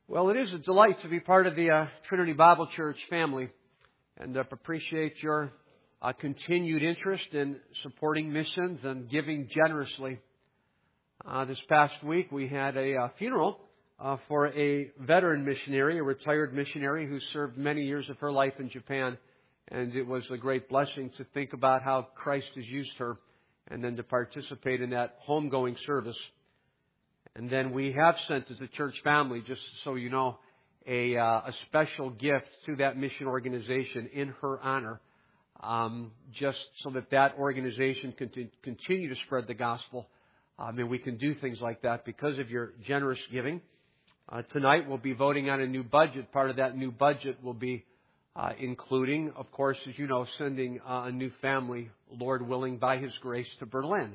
Well, it is a delight to be part of the Trinity Bible Church family, and appreciate your continued interest in supporting missions and giving generously. This past week we had a funeral for a veteran missionary, a retired missionary who served many years of her life in Japan, and it was a great blessing to think about how Christ has used her and then to participate in that homegoing service. And then we have sent as a church family, just so you know, a special gift to that mission organization in her honor, just so that organization can continue to spread the gospel. And we can do things like that because of your generous giving. Tonight we'll be voting on a new budget. Part of that new budget will be including, of course, as you know, sending a new family, Lord willing, by His grace, to Berlin.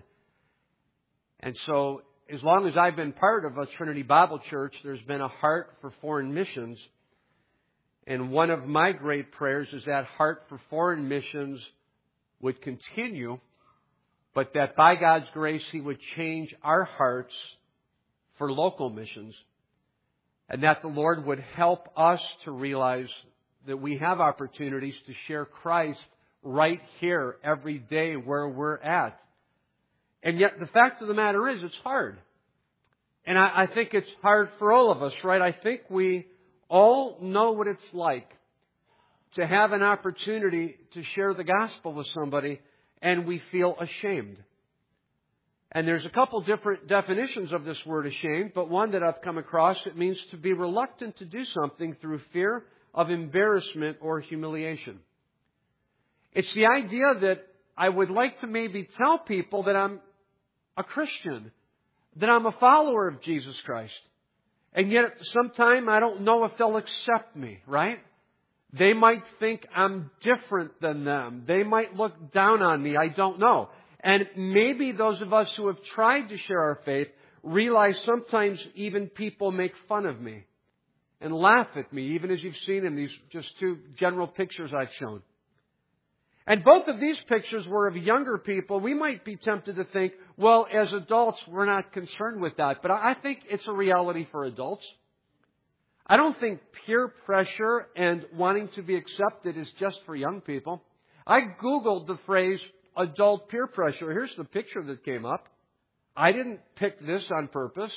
And so, as long as I've been part of a Trinity Bible Church, there's been a heart for foreign missions. And one of my great prayers is that heart for foreign missions would continue, but that by God's grace He would change our hearts for local missions. And that the Lord would help us to realize that we have opportunities to share Christ right here every day where we're at. And yet the fact of the matter is, it's hard. And I think it's hard for all of us, right? I think we all know what it's like to have an opportunity to share the gospel with somebody and we feel ashamed. And there's a couple different definitions of this word ashamed, but one that I've come across, it means to be reluctant to do something through fear of embarrassment or humiliation. It's the idea that I would like to maybe tell people that I'm a Christian, that I'm a follower of Jesus Christ. And yet at some time I don't know if they'll accept me, right? They might think I'm different than them. They might look down on me. I don't know. And maybe those of us who have tried to share our faith realize sometimes even people make fun of me and laugh at me, even as you've seen in these just two general pictures I've shown. And both of these pictures were of younger people. We might be tempted to think, well, as adults, we're not concerned with that. But I think it's a reality for adults. I don't think peer pressure and wanting to be accepted is just for young people. I Googled the phrase adult peer pressure. Here's the picture that came up. I didn't pick this on purpose.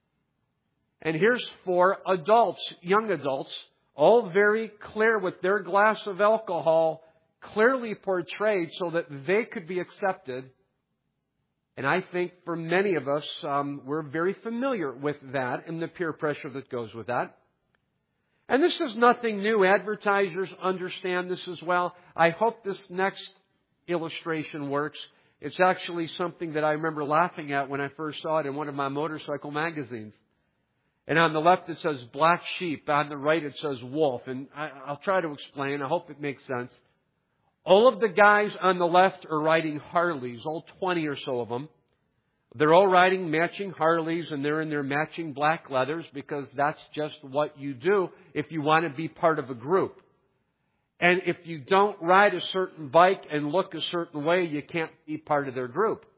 And here's 4 adults, young adults, all very clear with their glass of alcohol clearly portrayed so that they could be accepted. And I think for many of us, we're very familiar with that and the peer pressure that goes with that. And this is nothing new. Advertisers understand this as well. I hope this next illustration works. It's actually something that I remember laughing at when I first saw it in one of my motorcycle magazines. And on the left it says black sheep. On the right it says wolf. And I'll try to explain. I hope it makes sense. All of the guys on the left are riding Harleys, all 20 or so of them. They're all riding matching Harleys and they're in their matching black leathers because that's just what you do if you want to be part of a group. And if you don't ride a certain bike and look a certain way, you can't be part of their group.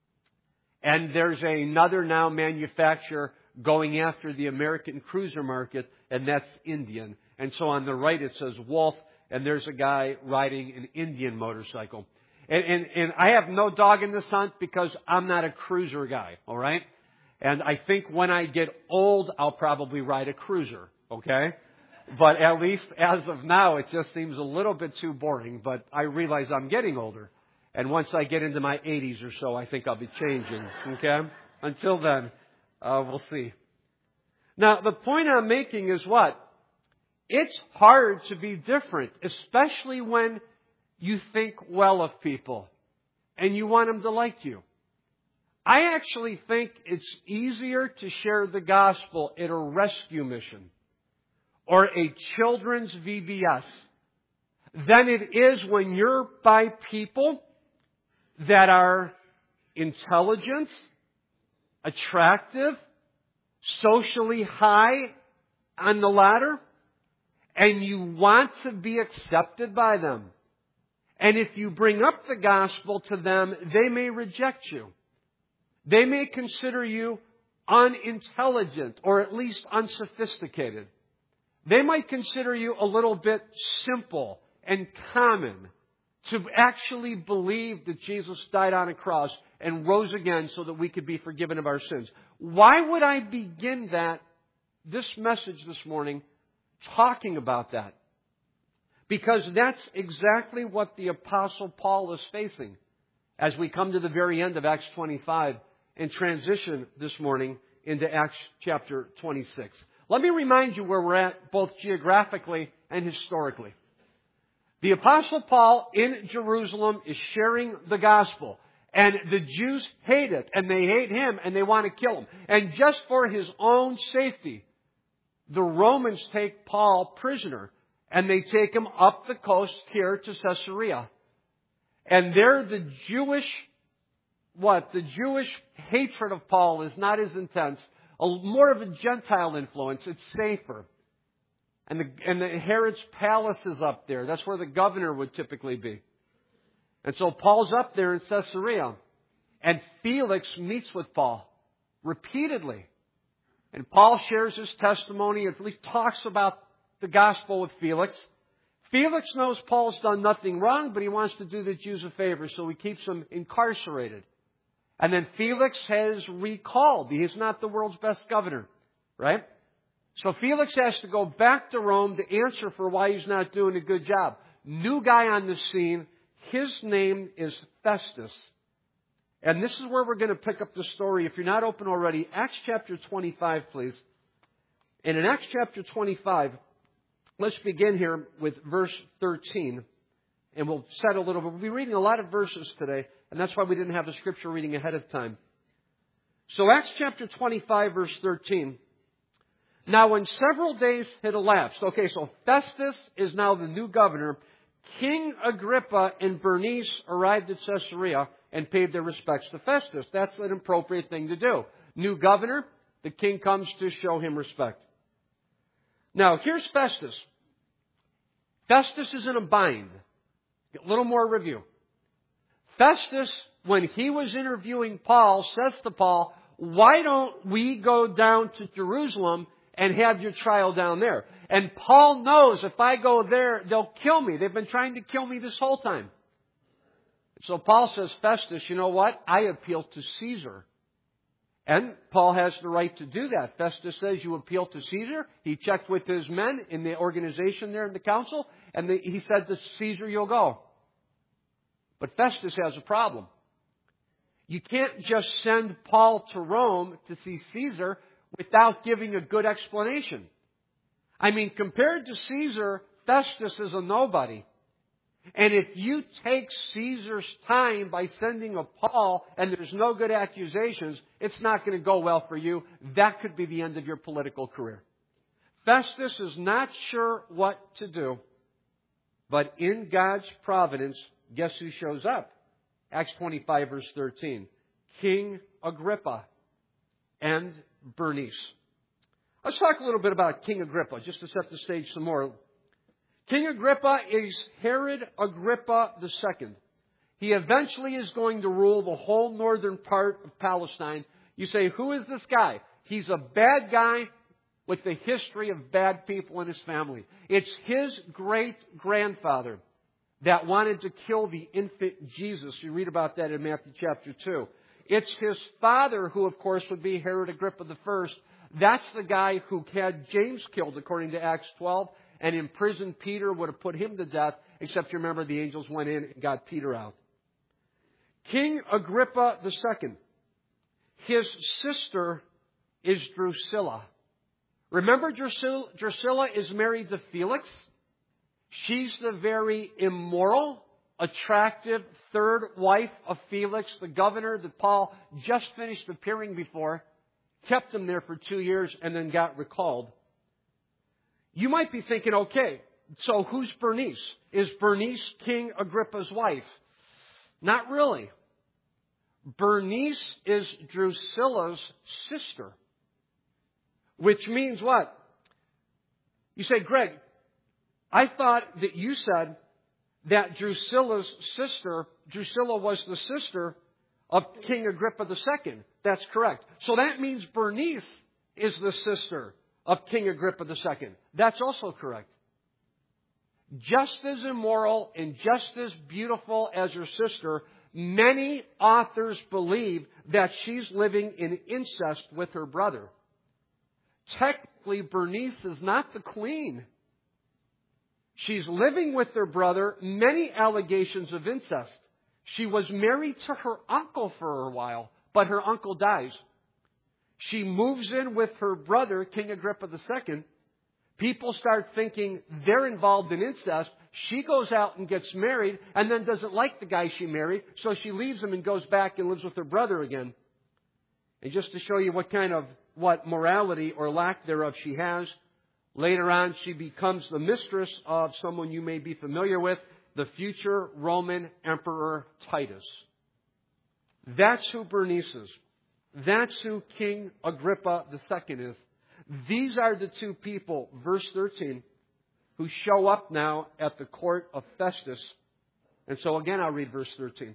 And there's another now manufacturer going after the American cruiser market, and that's Indian. And so on the right it says wolf. And there's a guy riding an Indian motorcycle. And I have no dog in this hunt because I'm not a cruiser guy, all right? And I think when I get old, I'll probably ride a cruiser, okay? But at least as of now, it just seems a little bit too boring. But I realize I'm getting older. And once I get into my 80s or so, I think I'll be changing, okay? Until then, we'll see. Now, the point I'm making is what? It's hard to be different, especially when you think well of people and you want them to like you. I actually think it's easier to share the gospel at a rescue mission or a children's VBS than it is when you're by people that are intelligent, attractive, socially high on the ladder. And you want to be accepted by them. And if you bring up the gospel to them, they may reject you. They may consider you unintelligent or at least unsophisticated. They might consider you a little bit simple and common to actually believe that Jesus died on a cross and rose again so that we could be forgiven of our sins. Why would I begin this message this morning talking about that? Because that's exactly what the Apostle Paul is facing as we come to the very end of Acts 25 and transition this morning into Acts chapter 26. Let me remind you where we're at both geographically and historically. The Apostle Paul in Jerusalem is sharing the gospel. And the Jews hate it. And they hate him. And they want to kill him. And just for his own safety, the Romans take Paul prisoner. And they take him up the coast here to Caesarea. And there the Jewish hatred of Paul is not as intense. More of a Gentile influence. It's safer. And the Herod's palace is up there. That's where the governor would typically be. And so Paul's up there in Caesarea. And Felix meets with Paul repeatedly. And Paul shares his testimony, at least talks about the gospel with Felix. Felix knows Paul's done nothing wrong, but he wants to do the Jews a favor, so he keeps him incarcerated. And then Felix has recalled. He is not the world's best governor, right? So Felix has to go back to Rome to answer for why he's not doing a good job. New guy on the scene. His name is Festus. And this is where we're going to pick up the story. If you're not open already, Acts chapter 25, please. And in Acts chapter 25, let's begin here with verse 13. And we'll set a little bit. We'll be reading a lot of verses today. And that's why we didn't have the scripture reading ahead of time. So Acts chapter 25, verse 13. Now, when several days had elapsed, okay, so Festus is now the new governor. King Agrippa and Bernice arrived at Caesarea and paid their respects to Festus. That's an appropriate thing to do. New governor, the king comes to show him respect. Now, here's Festus. Festus is in a bind. A little more review. Festus, when he was interviewing Paul, says to Paul, why don't we go down to Jerusalem and have your trial down there? And Paul knows if I go there, they'll kill me. They've been trying to kill me this whole time. So Paul says, Festus, you know what? I appeal to Caesar. And Paul has the right to do that. Festus says, you appeal to Caesar. He checked with his men in the organization there in the council. And he said to Caesar, you'll go. But Festus has a problem. You can't just send Paul to Rome to see Caesar without giving a good explanation. I mean, compared to Caesar, Festus is a nobody. And if you take Caesar's time by sending a Paul and there's no good accusations, it's not going to go well for you. That could be the end of your political career. Festus is not sure what to do. But in God's providence, guess who shows up? Acts 25, verse 13. King Agrippa and Bernice. Let's talk a little bit about King Agrippa, just to set the stage some more. King Agrippa is Herod Agrippa II. He eventually is going to rule the whole northern part of Palestine. You say, who is this guy? He's a bad guy with a history of bad people in his family. It's his great-grandfather that wanted to kill the infant Jesus. You read about that in Matthew chapter 2. It's his father who, of course, would be Herod Agrippa I. That's the guy who had James killed, according to Acts 12, and imprisoned Peter, would have put him to death, except you remember the angels went in and got Peter out. King Agrippa II. His sister is Drusilla. Remember, Drusilla is married to Felix. She's the very immoral, attractive third wife of Felix, the governor that Paul just finished appearing before, kept him there for 2 years, and then got recalled. You might be thinking, okay, so who's Bernice? Is Bernice King Agrippa's wife? Not really. Bernice is Drusilla's sister. Which means what? You say, Greg, I thought that you said that Drusilla was the sister of King Agrippa II. That's correct. So that means Bernice is the sister of King Agrippa II. That's also correct. Just as immoral and just as beautiful as her sister, many authors believe that she's living in incest with her brother. Technically, Bernice is not the queen. She's living with her brother, many allegations of incest. She was married to her uncle for a while, but her uncle dies. She moves in with her brother, King Agrippa II. People start thinking they're involved in incest. She goes out and gets married and then doesn't like the guy she married, so she leaves him and goes back and lives with her brother again. And just to show you what morality or lack thereof she has, later on she becomes the mistress of someone you may be familiar with, the future Roman Emperor Titus. That's who Bernice is. That's who King Agrippa II is. These are the two people, verse 13, who show up now at the court of Festus. And so again, I'll read verse 13.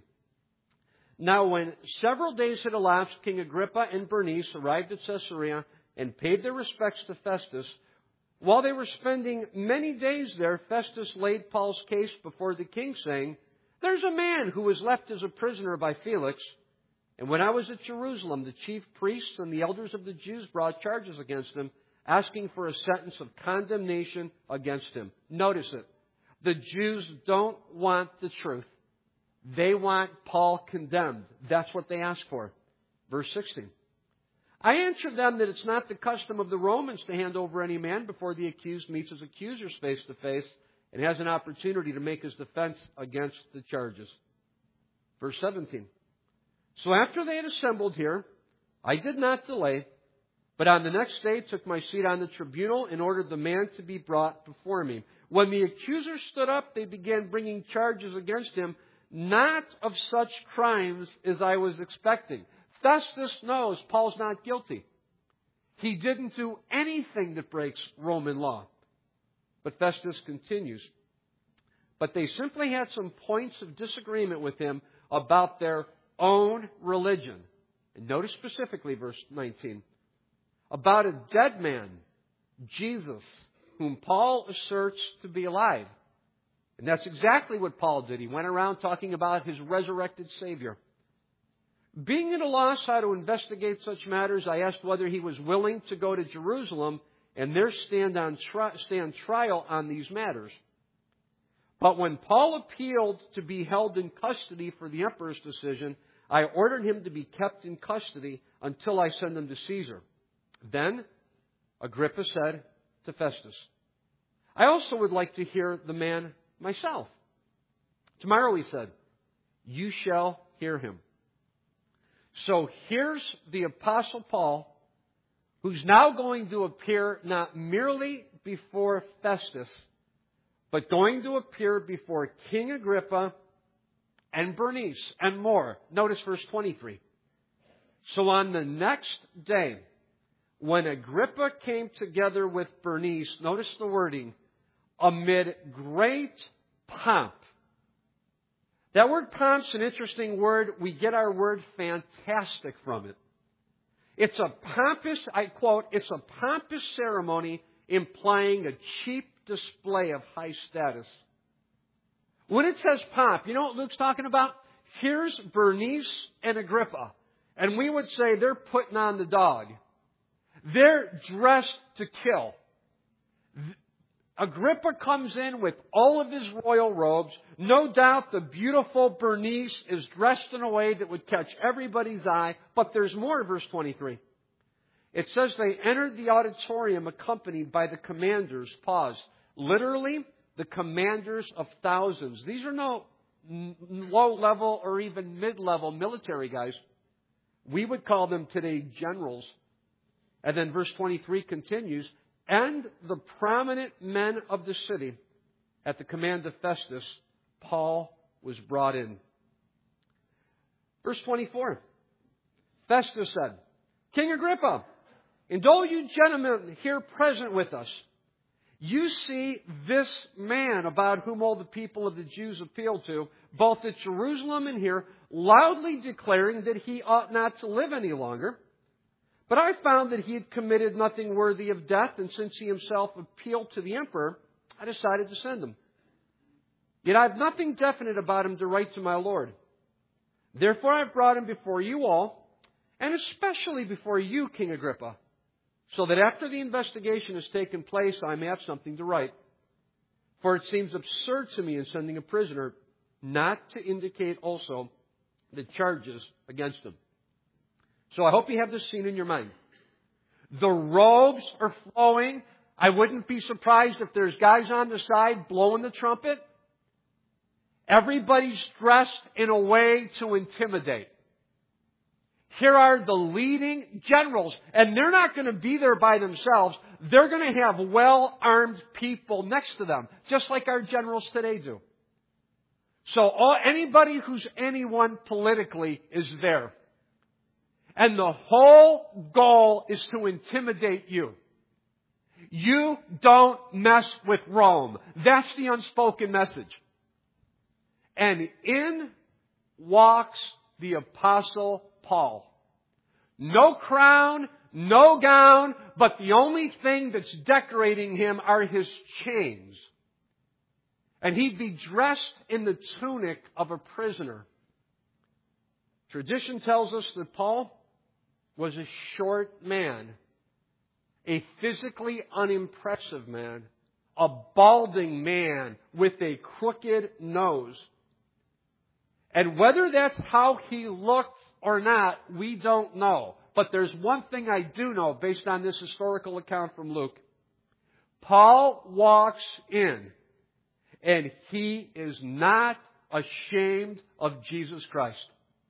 Now when several days had elapsed, King Agrippa and Bernice arrived at Caesarea and paid their respects to Festus. While they were spending many days there, Festus laid Paul's case before the king, saying, "There's a man who was left as a prisoner by Felix. And when I was at Jerusalem, the chief priests and the elders of the Jews brought charges against him, asking for a sentence of condemnation against him." Notice it. The Jews don't want the truth. They want Paul condemned. That's what they ask for. Verse 16. I answered them that it's not the custom of the Romans to hand over any man before the accused meets his accusers face to face and has an opportunity to make his defense against the charges. Verse 17. So after they had assembled here, I did not delay, but on the next day took my seat on the tribunal and ordered the man to be brought before me. When the accusers stood up, they began bringing charges against him, not of such crimes as I was expecting. Festus knows Paul's not guilty. He didn't do anything that breaks Roman law. But Festus continues. But they simply had some points of disagreement with him about their own religion. And notice specifically verse 19. About a dead man, Jesus, whom Paul asserts to be alive. And that's exactly what Paul did. He went around talking about his resurrected Savior. Being at a loss how to investigate such matters, I asked whether he was willing to go to Jerusalem and there stand trial on these matters. But when Paul appealed to be held in custody for the emperor's decision, I ordered him to be kept in custody until I send him to Caesar. Then Agrippa said to Festus, I also would like to hear the man myself. Tomorrow, he said, you shall hear him. So here's the Apostle Paul, who's now going to appear not merely before Festus, but going to appear before King Agrippa and Bernice and more. Notice verse 23. So on the next day, when Agrippa came together with Bernice, notice the wording, amid great pomp. That word pomp's an interesting word. We get our word fantastic from it. It's a pompous, I quote, it's a pompous ceremony implying a cheap display of high status. When it says pomp, you know what Luke's talking about? Here's Bernice and Agrippa. And we would say they're putting on the dog. They're dressed to kill. Agrippa comes in with all of his royal robes. No doubt the beautiful Bernice is dressed in a way that would catch everybody's eye. But there's more, verse 23. It says they entered the auditorium accompanied by the commanders. Pause. Literally, the commanders of thousands. These are no low-level or even mid-level military guys. We would call them today generals. And then verse 23 continues, and the prominent men of the city, at the command of Festus, Paul was brought in. Verse 24. Festus said, King Agrippa, and all you gentlemen here present with us, you see this man about whom all the people of the Jews appeal to, both at Jerusalem and here, loudly declaring that he ought not to live any longer. But I found that he had committed nothing worthy of death, and since he himself appealed to the emperor, I decided to send him. Yet I have nothing definite about him to write to my lord. Therefore I have brought him before you all, and especially before you, King Agrippa, so that after the investigation has taken place, I may have something to write. For it seems absurd to me in sending a prisoner not to indicate also the charges against him. So I hope you have this scene in your mind. The robes are flowing. I wouldn't be surprised if there's guys on the side blowing the trumpet. Everybody's dressed in a way to intimidate. Here are the leading generals, and they're not going to be there by themselves. They're going to have well-armed people next to them, just like our generals today do. So anybody who's anyone politically is there. And the whole goal is to intimidate you. You don't mess with Rome. That's the unspoken message. And in walks the Apostle Paul. No crown, no gown, but the only thing that's decorating him are his chains. And he'd be dressed in the tunic of a prisoner. Tradition tells us that Paul was a short man, a physically unimpressive man, a balding man with a crooked nose. And whether that's how he looked or not, we don't know. But there's one thing I do know based on this historical account from Luke. Paul walks in, and he is not ashamed of Jesus Christ.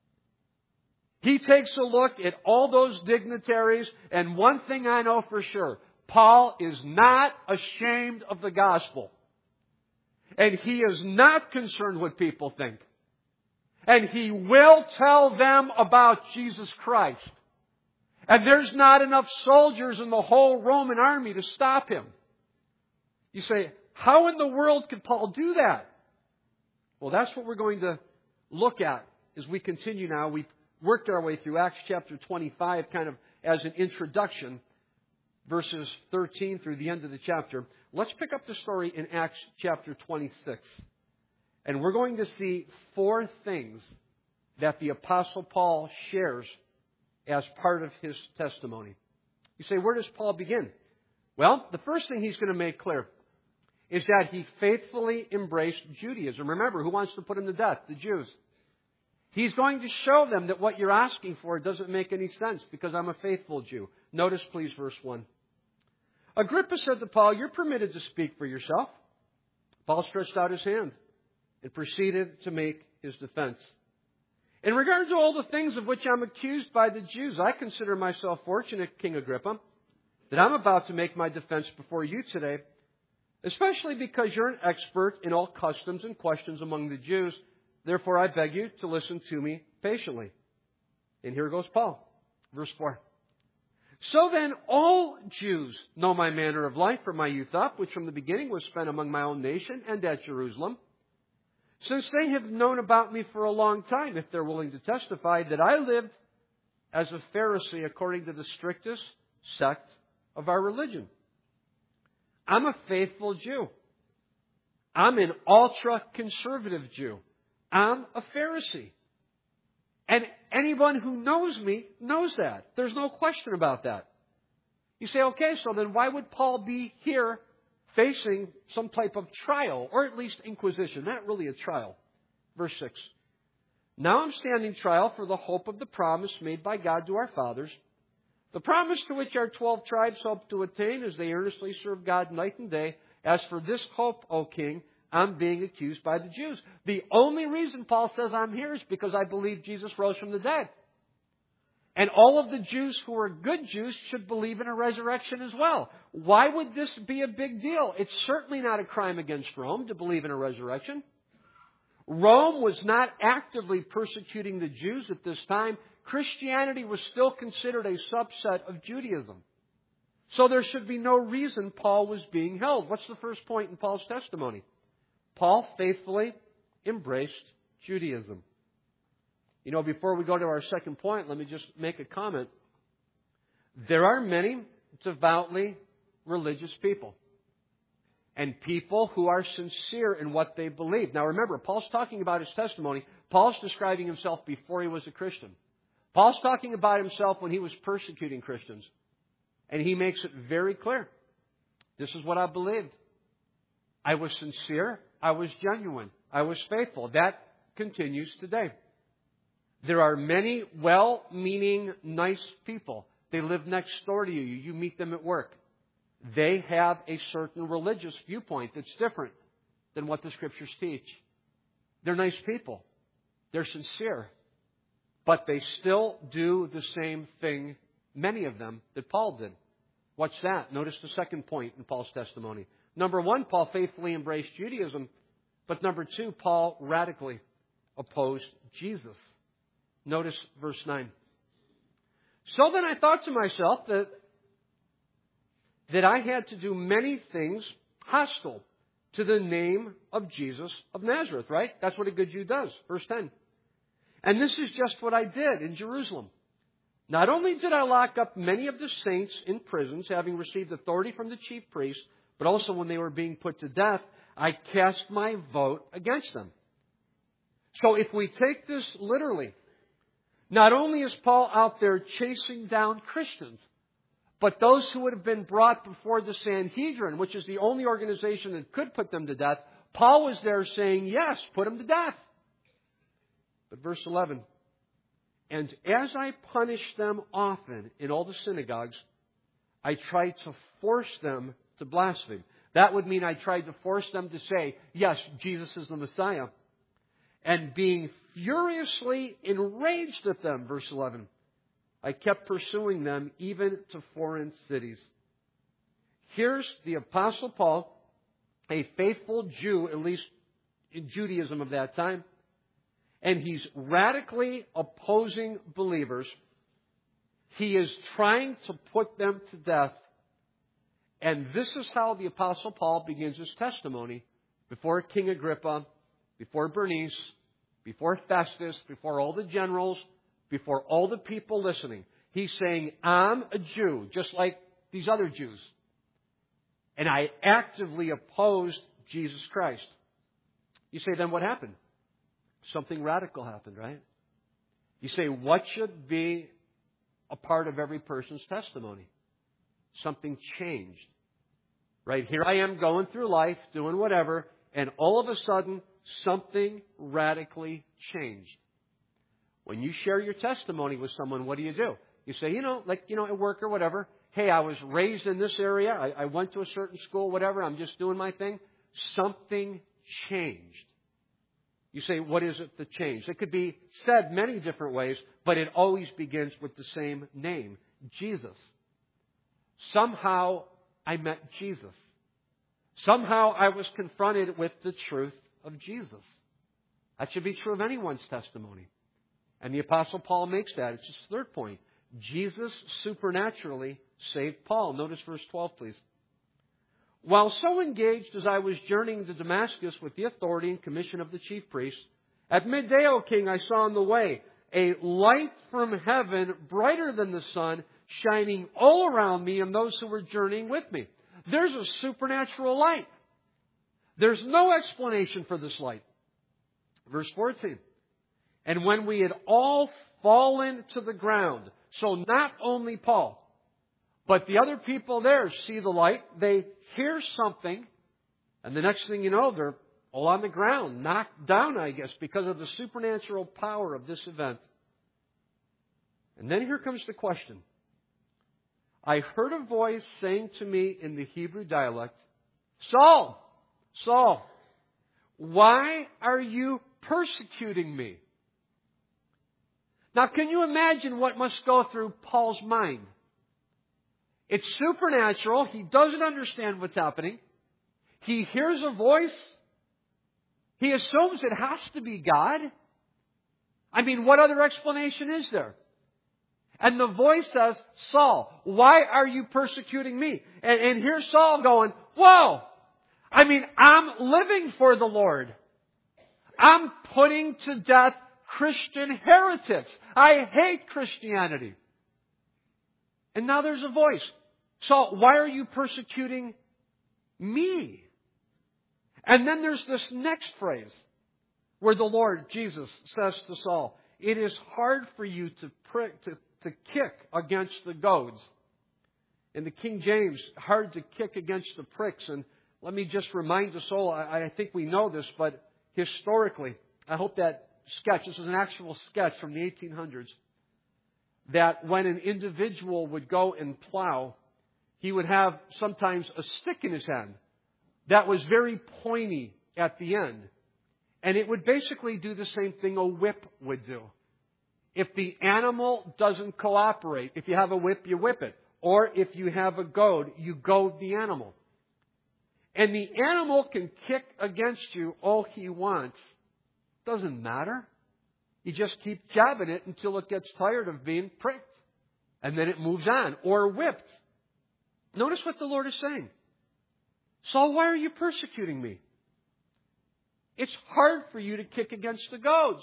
He takes a look at all those dignitaries, and one thing I know for sure, Paul is not ashamed of the gospel. And he is not concerned what people think. And he will tell them about Jesus Christ. And there's not enough soldiers in the whole Roman army to stop him. You say, how in the world could Paul do that? Well, that's what we're going to look at as we continue now. We've worked our way through Acts chapter 25 kind of as an introduction, verses 13 through the end of the chapter. Let's pick up the story in Acts chapter 26. And we're going to see 4 things that the Apostle Paul shares as part of his testimony. You say, where does Paul begin? Well, the first thing he's going to make clear is that he faithfully embraced Judaism. Remember, who wants to put him to death? The Jews. He's going to show them that what you're asking for doesn't make any sense because I'm a faithful Jew. Notice, please, verse 1. Agrippa said to Paul, you're permitted to speak for yourself. Paul stretched out his hand and proceeded to make his defense. In regard to all the things of which I'm accused by the Jews, I consider myself fortunate, King Agrippa, that I'm about to make my defense before you today, especially because you're an expert in all customs and questions among the Jews. Therefore, I beg you to listen to me patiently. And here goes Paul, verse 4. So then all Jews know my manner of life from my youth up, which from the beginning was spent among my own nation and at Jerusalem. Since they have known about me for a long time, if they're willing to testify, that I lived as a Pharisee according to the strictest sect of our religion. I'm a faithful Jew. I'm an ultra-conservative Jew. I'm a Pharisee. And anyone who knows me knows that. There's no question about that. You say, okay, so then why would Paul be here facing some type of trial, or at least inquisition? Not really a trial. Verse 6. Now I'm standing trial for the hope of the promise made by God to our fathers, the promise to which our 12 tribes hope to attain as they earnestly serve God night and day. As for this hope, O King, I'm being accused by the Jews. The only reason Paul says I'm here is because I believe Jesus rose from the dead. And all of the Jews who are good Jews should believe in a resurrection as well. Why would this be a big deal? It's certainly not a crime against Rome to believe in a resurrection. Rome was not actively persecuting the Jews at this time. Christianity was still considered a subset of Judaism. So there should be no reason Paul was being held. What's the first point in Paul's testimony? Paul faithfully embraced Judaism. Before we go to our second point, let me just make a comment. There are many devoutly religious people and people who are sincere in what they believe. Now remember, Paul's talking about his testimony. Paul's describing himself before he was a Christian. Paul's talking about himself when he was persecuting Christians. And he makes it very clear. This is what I believed. I was sincere. I was genuine. I was faithful. That continues today. There are many well-meaning, nice people. They live next door to you. You meet them at work. They have a certain religious viewpoint that's different than what the Scriptures teach. They're nice people. They're sincere. But they still do the same thing, many of them, that Paul did. What's that? Notice the second point in Paul's testimony. Number one, Paul faithfully embraced Judaism. But number two, Paul radically opposed Jesus. Notice verse 9. So then I thought to myself that I had to do many things hostile to the name of Jesus of Nazareth, right? That's what a good Jew does. Verse 10. And this is just what I did in Jerusalem. Not only did I lock up many of the saints in prisons, having received authority from the chief priests, but also when they were being put to death, I cast my vote against them. So if we take this literally, not only is Paul out there chasing down Christians, but those who would have been brought before the Sanhedrin, which is the only organization that could put them to death, Paul was there saying, yes, put them to death. But verse 11, and as I punished them often in all the synagogues, I tried to force them to blaspheme. That would mean I tried to force them to say, yes, Jesus is the Messiah. And being furiously enraged at them, verse 11, I kept pursuing them even to foreign cities. Here's the Apostle Paul, a faithful Jew, at least in Judaism of that time, and he's radically opposing believers. He is trying to put them to death. And this is how the Apostle Paul begins his testimony before King Agrippa, before Bernice, before Festus, before all the generals, before all the people listening. He's saying, I'm a Jew, just like these other Jews. And I actively opposed Jesus Christ. You say, then what happened? Something radical happened, right? You say, what should be a part of every person's testimony? Something changed. Right? Here I am going through life, doing whatever, and all of a sudden, something radically changed. When you share your testimony with someone, what do? You say, at work or whatever, hey, I was raised in this area, I went to a certain school, whatever, I'm just doing my thing. Something changed. You say, what is it that changed? It could be said many different ways, but it always begins with the same name, Jesus. Somehow I met Jesus. Somehow I was confronted with the truth of Jesus. That should be true of anyone's testimony. And the Apostle Paul makes that. It's his third point. Jesus supernaturally saved Paul. Notice verse 12, please. While so engaged as I was journeying to Damascus with the authority and commission of the chief priests, at midday, O king, I saw on the way a light from heaven, brighter than the sun, shining all around me and those who were journeying with me. There's a supernatural light. There's no explanation for this light. Verse 14. And when we had all fallen to the ground, so not only Paul, but the other people there see the light, they hear something, and the next thing you know, they're all on the ground, knocked down, I guess, because of the supernatural power of this event. And then here comes the question. I heard a voice saying to me in the Hebrew dialect, Saul, Saul, why are you persecuting me? Now, can you imagine what must go through Paul's mind? It's supernatural. He doesn't understand what's happening. He hears a voice. He assumes it has to be God. I mean, what other explanation is there? And the voice says, Saul, why are you persecuting me? And here's Saul going, whoa! I mean, I'm living for the Lord. I'm putting to death Christian heretics. I hate Christianity. And now there's a voice. Saul, why are you persecuting me? And then there's this next phrase where the Lord Jesus says to Saul, it is hard for you to kick against the goads. In the King James, hard to kick against the pricks. And let me just remind us all, I think we know this, but historically, I hope that sketch, this is an actual sketch from the 1800s, that when an individual would go and plow, he would have sometimes a stick in his hand that was very pointy at the end. And it would basically do the same thing a whip would do. If the animal doesn't cooperate, if you have a whip, you whip it. Or if you have a goad, you goad the animal. And the animal can kick against you all he wants. Doesn't matter. You just keep jabbing it until it gets tired of being pricked. And then it moves on. Or whipped. Notice what the Lord is saying. Saul, why are you persecuting me? It's hard for you to kick against the goads.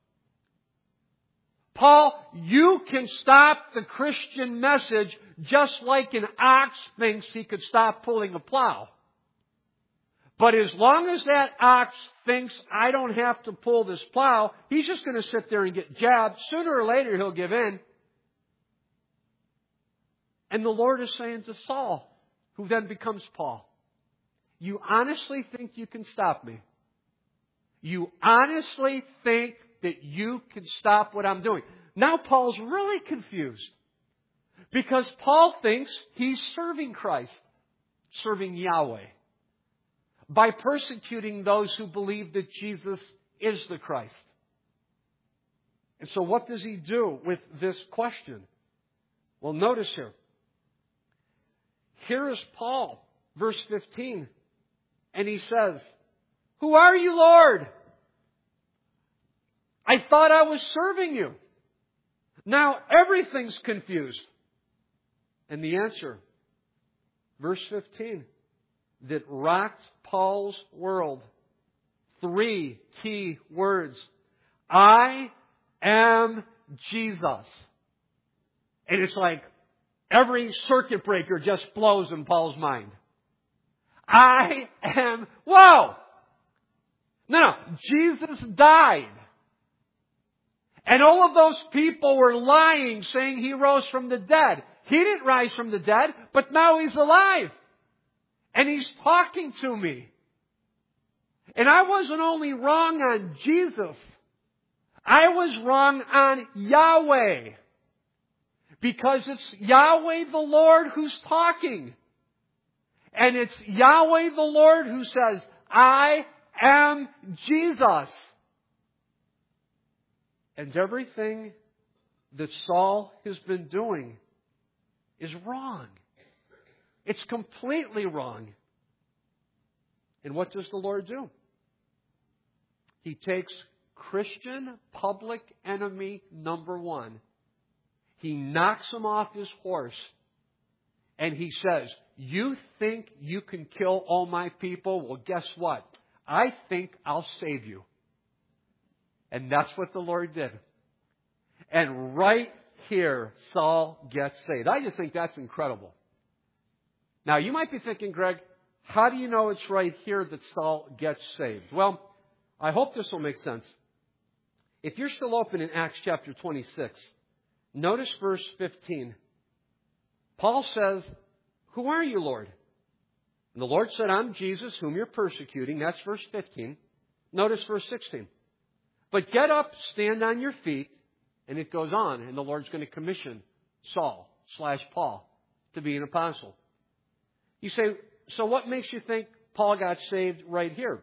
Paul, you can stop the Christian message just like an ox thinks he could stop pulling a plow. But as long as that ox thinks, I don't have to pull this plow, he's just going to sit there and get jabbed. Sooner or later he'll give in. And the Lord is saying to Saul, who then becomes Paul, you honestly think you can stop me? You honestly think that you can stop what I'm doing? Now Paul's really confused. Because Paul thinks he's serving Christ, serving Yahweh, by persecuting those who believe that Jesus is the Christ. And so what does he do with this question? Well, notice here. Here is Paul, verse 15. And he says, who are you, Lord? I thought I was serving you. Now everything's confused. And the answer, verse 15, that rocked Paul's world. 3 key words. I am Jesus. And it's like every circuit breaker just blows in Paul's mind. I am, whoa! No, Jesus died. And all of those people were lying, saying he rose from the dead. He didn't rise from the dead, but now he's alive. And he's talking to me. And I wasn't only wrong on Jesus. I was wrong on Yahweh. Because it's Yahweh the Lord who's talking. And it's Yahweh the Lord who says, I am Jesus. And everything that Saul has been doing is wrong. It's completely wrong. And what does the Lord do? He takes Christian public enemy number 1. He knocks him off his horse. And he says, you think you can kill all my people? Well, guess what? I think I'll save you. And that's what the Lord did. And right here, Saul gets saved. I just think that's incredible. Now, you might be thinking, Greg, how do you know it's right here that Saul gets saved? Well, I hope this will make sense. If you're still open in Acts chapter 26, notice verse 15. Paul says, who are you, Lord? And the Lord said, I'm Jesus, whom you're persecuting. That's verse 15. Notice verse 16. But get up, stand on your feet, and it goes on. And the Lord's going to commission Saul/Paul to be an apostle. You say, so what makes you think Paul got saved right here?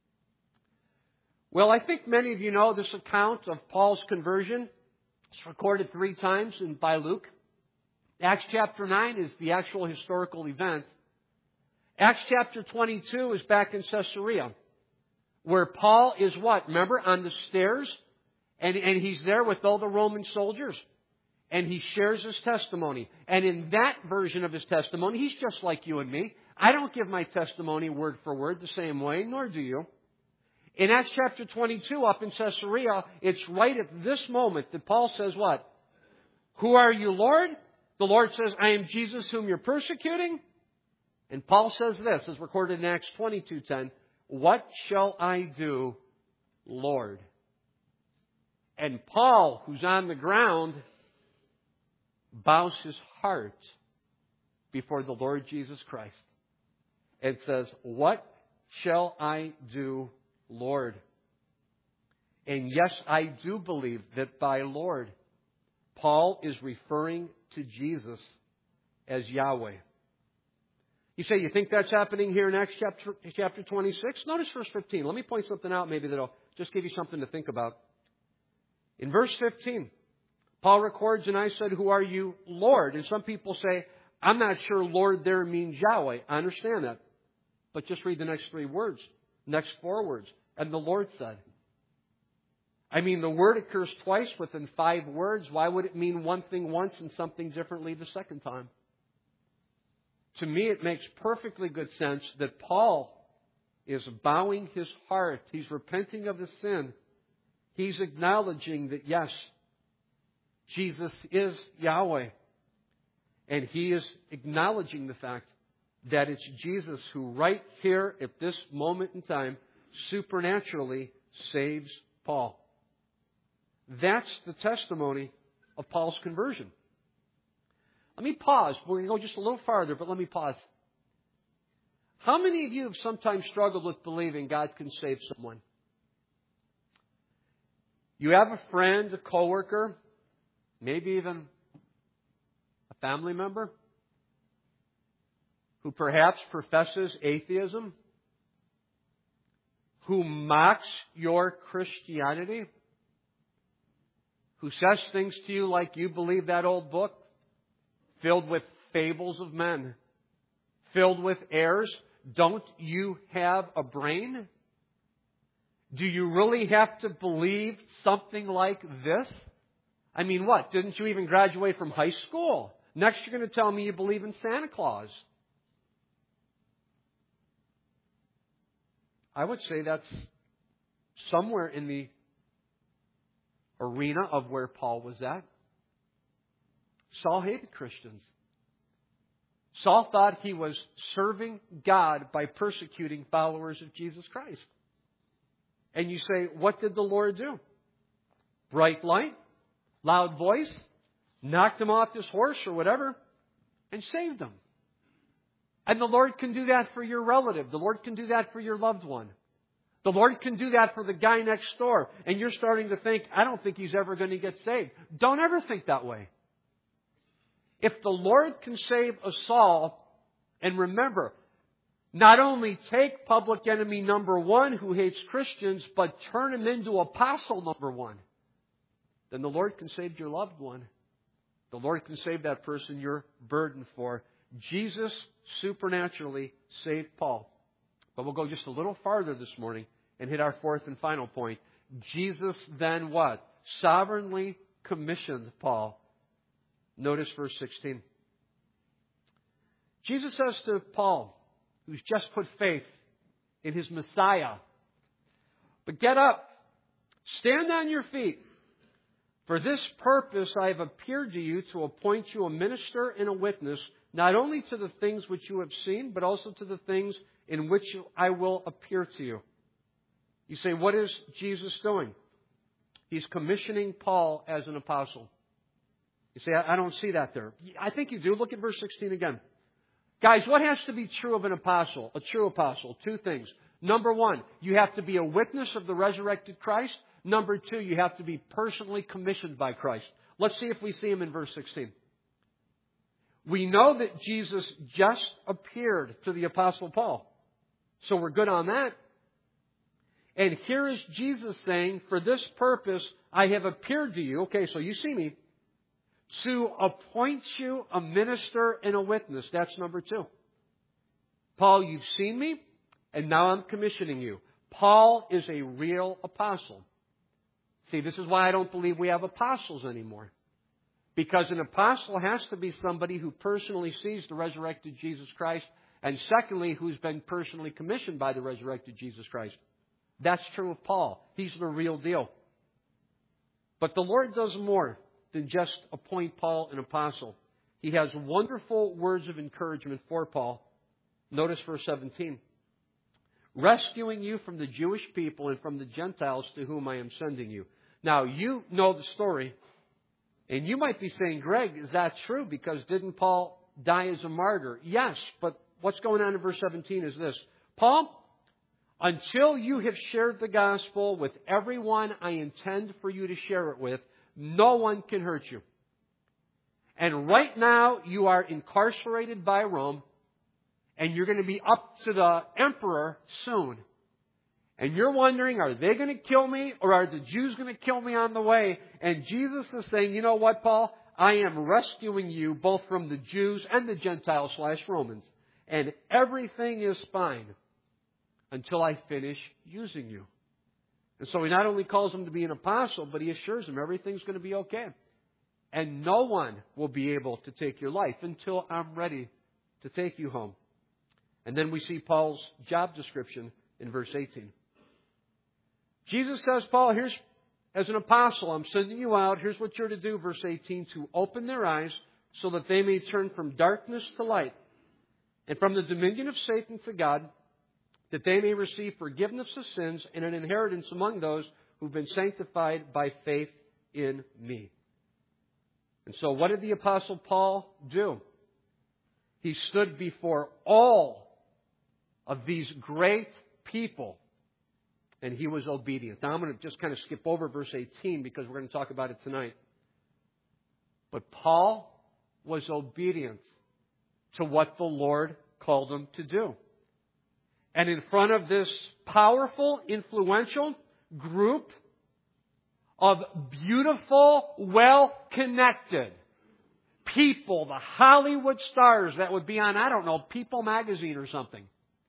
Well, I think many of you know this account of Paul's conversion. It's recorded 3 times by Luke. Acts chapter 9 is the actual historical event. Acts chapter 22 is back in Caesarea, where Paul is what? Remember, on the stairs? And he's there with all the Roman soldiers. And he shares his testimony. And in that version of his testimony, he's just like you and me. I don't give my testimony word for word the same way, nor do you. In Acts chapter 22 up in Caesarea, it's right at this moment that Paul says what? Who are you, Lord? The Lord says, I am Jesus whom you're persecuting. And Paul says this, as recorded in Acts 22:10, what shall I do, Lord? And Paul, who's on the ground, bows his heart before the Lord Jesus Christ and says, what shall I do, Lord? And yes, I do believe that by Lord, Paul is referring to Jesus as Yahweh. You say, you think that's happening here in Acts chapter 26? Notice verse 15. Let me point something out maybe that'll just give you something to think about. In verse 15, Paul records, and I said, who are you, Lord? And some people say, I'm not sure Lord there means Yahweh. I understand that. But just read the next next four words. And the Lord said. I mean, the word occurs twice within 5 words. Why would it mean one thing once and something differently the second time? To me, it makes perfectly good sense that Paul is bowing his heart. He's repenting of his sin. He's acknowledging that, yes, Jesus is Yahweh. And he is acknowledging the fact that it's Jesus who right here at this moment in time supernaturally saves Paul. That's the testimony of Paul's conversion. Let me pause. We're going to go just a little farther, but let me pause. How many of you have sometimes struggled with believing God can save someone? You have a friend, a coworker, maybe even a family member who perhaps professes atheism, who mocks your Christianity, who says things to you like you believe that old book, filled with fables of men, filled with errors. Don't you have a brain? Do you really have to believe something like this? I mean, what? Didn't you even graduate from high school? Next, you're going to tell me you believe in Santa Claus. I would say that's somewhere in the arena of where Paul was at. Saul hated Christians. Saul thought he was serving God by persecuting followers of Jesus Christ. And you say, what did the Lord do? Bright light, loud voice, knocked him off his horse or whatever, and saved him. And the Lord can do that for your relative. The Lord can do that for your loved one. The Lord can do that for the guy next door. And you're starting to think, I don't think he's ever going to get saved. Don't ever think that way. If the Lord can save a Saul, and remember, not only take public enemy number 1 who hates Christians, but turn him into apostle number 1, then the Lord can save your loved one. The Lord can save that person you're burdened for. Jesus supernaturally saved Paul. But we'll go just a little farther this morning and hit our fourth and final point. Jesus then what? Sovereignly commissioned Paul. Notice verse 16. Jesus says to Paul, who's just put faith in his Messiah, but get up, stand on your feet. For this purpose I have appeared to you to appoint you a minister and a witness, not only to the things which you have seen, but also to the things in which I will appear to you. You say, what is Jesus doing? He's commissioning Paul as an apostle. You say, I don't see that there. I think you do. Look at verse 16 again. Guys, what has to be true of an apostle? A true apostle. 2 things. Number 1, you have to be a witness of the resurrected Christ. Number 2, you have to be personally commissioned by Christ. Let's see if we see him in verse 16. We know that Jesus just appeared to the apostle Paul. So we're good on that. And here is Jesus saying, for this purpose I have appeared to you. Okay, so you see me. To appoint you a minister and a witness. That's number 2. Paul, you've seen me, and now I'm commissioning you. Paul is a real apostle. See, this is why I don't believe we have apostles anymore. Because an apostle has to be somebody who personally sees the resurrected Jesus Christ, and secondly, who's been personally commissioned by the resurrected Jesus Christ. That's true of Paul. He's the real deal. But the Lord does more than just appoint Paul an apostle. He has wonderful words of encouragement for Paul. Notice verse 17. Rescuing you from the Jewish people and from the Gentiles to whom I am sending you. Now, you know the story. And you might be saying, Greg, is that true? Because didn't Paul die as a martyr? Yes, but what's going on in verse 17 is this. Paul, until you have shared the gospel with everyone I intend for you to share it with, no one can hurt you. And right now, you are incarcerated by Rome, and you're going to be up to the emperor soon. And you're wondering, are they going to kill me, or are the Jews going to kill me on the way? And Jesus is saying, you know what, Paul? I am rescuing you both from the Jews and the Gentiles / Romans. And everything is fine until I finish using you. And so he not only calls him to be an apostle, but he assures him everything's going to be okay. And no one will be able to take your life until I'm ready to take you home. And then we see Paul's job description in verse 18. Jesus says, Paul, here's, as an apostle, I'm sending you out. Here's what you're to do, verse 18, to open their eyes so that they may turn from darkness to light and from the dominion of Satan to God, that they may receive forgiveness of sins and an inheritance among those who've been sanctified by faith in me. And so what did the Apostle Paul do? He stood before all of these great people, and he was obedient. Now I'm going to just kind of skip over verse 18 because we're going to talk about it tonight. But Paul was obedient to what the Lord called him to do. And in front of this powerful, influential group of beautiful, well-connected people, the Hollywood stars that would be on, I don't know, People magazine or something,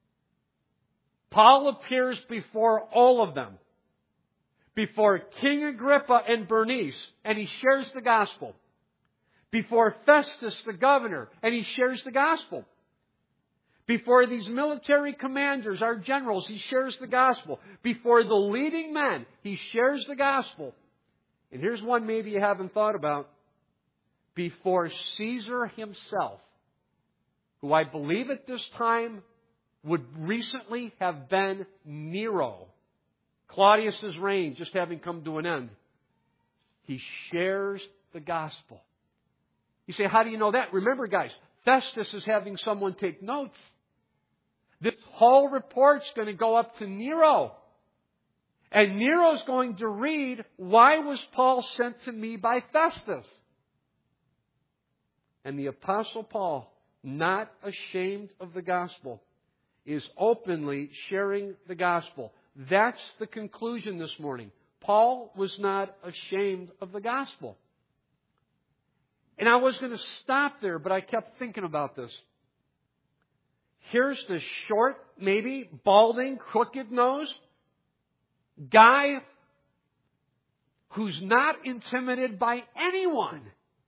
Paul appears before all of them, before King Agrippa and Bernice, and he shares the gospel. Before Festus, the governor, and he shares the gospel. Before these military commanders, our generals, he shares the gospel. Before the leading men, he shares the gospel. And here's one maybe you haven't thought about. Before Caesar himself, who I believe at this time would recently have been Nero, Claudius's reign just having come to an end, he shares the gospel. You say, how do you know that? Remember, guys, Festus is having someone take notes. This whole report's going to go up to Nero. And Nero's going to read, why was Paul sent to me by Festus? And the Apostle Paul, not ashamed of the gospel, is openly sharing the gospel. That's the conclusion this morning. Paul was not ashamed of the gospel. And I was going to stop there, but I kept thinking about this. Here's the short, maybe balding, crooked nose guy who's not intimidated by anyone.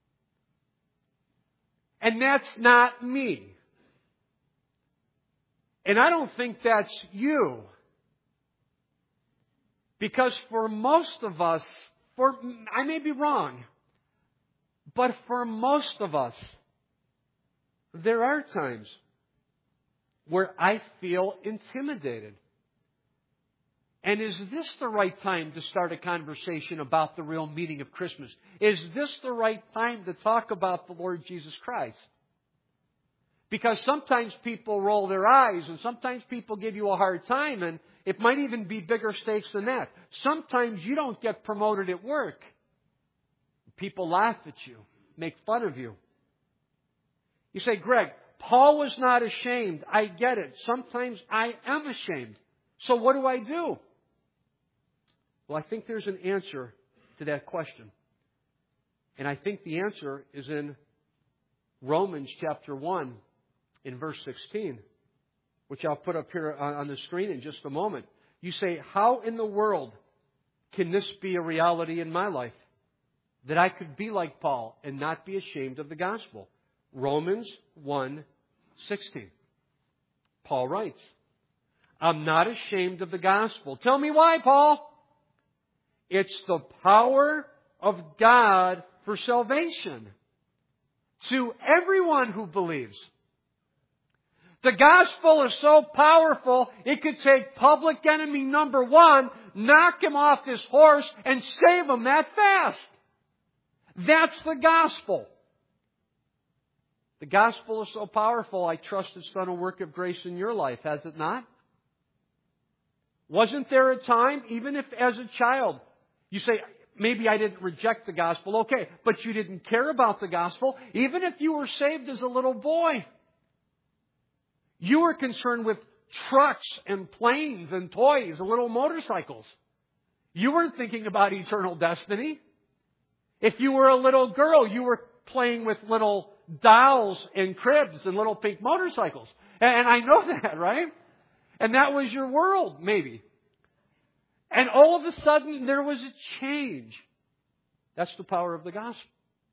And that's not me. And I don't think that's you. Because for most of us, I may be wrong, but for most of us, there are times where I feel intimidated. And is this the right time to start a conversation about the real meaning of Christmas? Is this the right time to talk about the Lord Jesus Christ? Because sometimes people roll their eyes and sometimes people give you a hard time, and it might even be bigger stakes than that. Sometimes you don't get promoted at work. People laugh at you, make fun of you. You say, Greg, Paul was not ashamed. I get it. Sometimes I am ashamed. So what do I do? Well, I think there's an answer to that question. And I think the answer is in Romans chapter 1 in verse 16, which I'll put up here on the screen in just a moment. You say, how in the world can this be a reality in my life? That I could be like Paul and not be ashamed of the gospel. Romans 1:16. Paul writes, I'm not ashamed of the gospel. Tell me why, Paul. It's the power of God for salvation to everyone who believes. The gospel is so powerful, it could take public enemy number one, knock him off his horse, and save him that fast. That's the gospel. The gospel is so powerful, I trust it's done a work of grace in your life, has it not? Wasn't there a time, even if as a child, you say, maybe I didn't reject the gospel, okay, but you didn't care about the gospel, even if you were saved as a little boy. You were concerned with trucks and planes and toys and little motorcycles. You weren't thinking about eternal destiny. If you were a little girl, you were playing with little dolls and cribs and little pink motorcycles. And I know that, right? And that was your world, maybe. And all of a sudden, there was a change. That's the power of the gospel.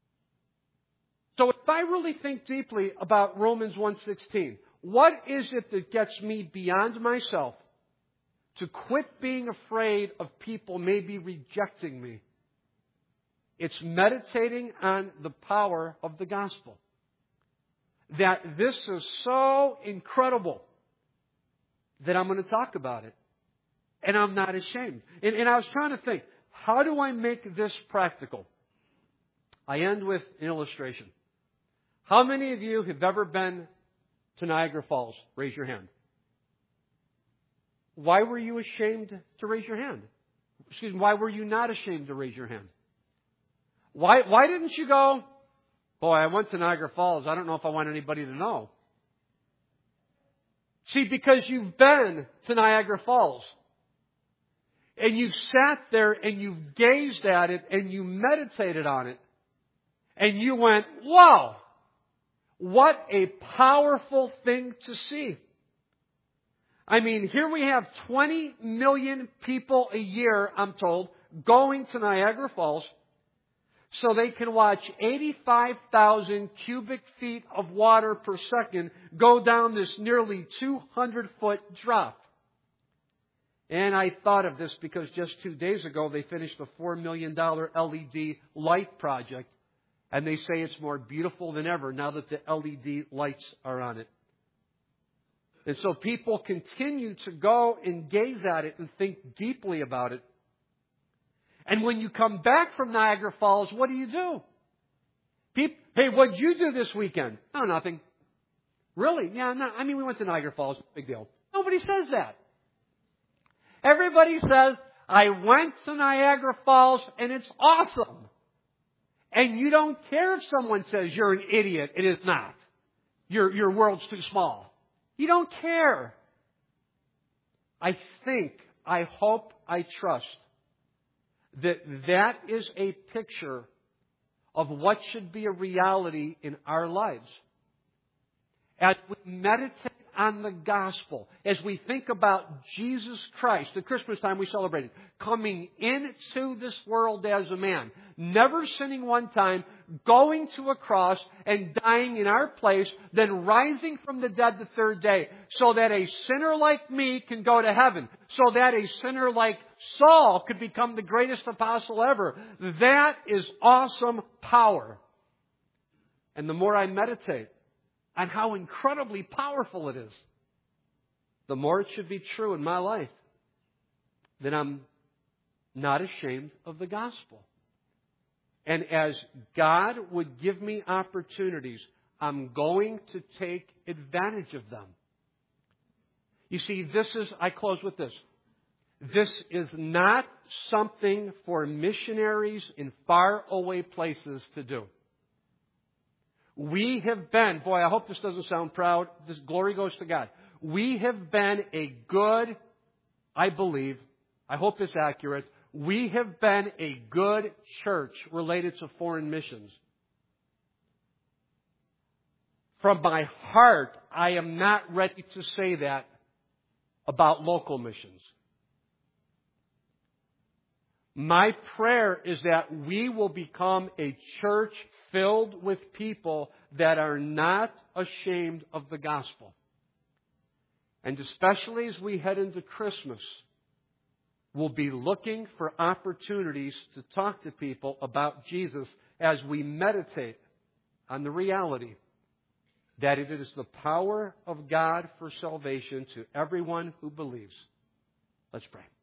So if I really think deeply about Romans 1:16, what is it that gets me beyond myself to quit being afraid of people maybe rejecting me? It's meditating on the power of the gospel. That this is so incredible that I'm going to talk about it. And I'm not ashamed. And I was trying to think, how do I make this practical? I end with an illustration. How many of you have ever been to Niagara Falls? Raise your hand. Why were you ashamed to raise your hand? Excuse me, why were you not ashamed to raise your hand? Why didn't you go, boy, I went to Niagara Falls. I don't know if I want anybody to know. See, because you've been to Niagara Falls. And you've sat there and you've gazed at it and you meditated on it. And you went, wow, what a powerful thing to see. I mean, here we have 20 million people a year, I'm told, going to Niagara Falls so they can watch 85,000 cubic feet of water per second go down this nearly 200-foot drop. And I thought of this because just 2 days ago they finished a $4 million LED light project. And they say it's more beautiful than ever now that the LED lights are on it. And so people continue to go and gaze at it and think deeply about it. And when you come back from Niagara Falls, what do? Hey, what'd you do this weekend? Oh, nothing. Really? Yeah, no. I mean, we went to Niagara Falls. Big deal. Nobody says that. Everybody says, I went to Niagara Falls and it's awesome. And you don't care if someone says you're an idiot. It is not. Your world's too small. You don't care. I think, I hope, I trust that is a picture of what should be a reality in our lives. As we meditate on the gospel, as we think about Jesus Christ, at Christmas time we celebrated, coming into this world as a man, never sinning one time, going to a cross and dying in our place, then rising from the dead the third day, so that a sinner like me can go to heaven, so that a sinner like Saul could become the greatest apostle ever. That is awesome power. And the more I meditate on how incredibly powerful it is, the more it should be true in my life that I'm not ashamed of the gospel. And as God would give me opportunities, I'm going to take advantage of them. You see, I close with this. This is not something for missionaries in faraway places to do. We have been, boy, I hope this doesn't sound proud. This glory goes to God. We have been a good, I believe, I hope it's accurate, we have been a good church related to foreign missions. From my heart, I am not ready to say that about local missions. My prayer is that we will become a church filled with people that are not ashamed of the gospel. And especially as we head into Christmas, we'll be looking for opportunities to talk to people about Jesus as we meditate on the reality that it is the power of God for salvation to everyone who believes. Let's pray.